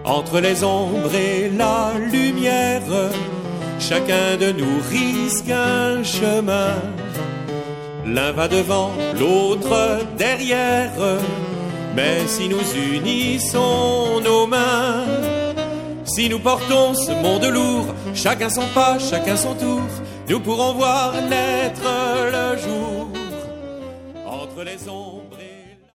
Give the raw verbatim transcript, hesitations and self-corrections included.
Entre les ombres et la lumière, chacun de nous risque un chemin. L'un va devant, l'autre derrière, mais si nous unissons nos mains, si nous portons ce monde lourd, chacun son pas, chacun son tour, nous pourrons voir naître le jour. Entre les ombres et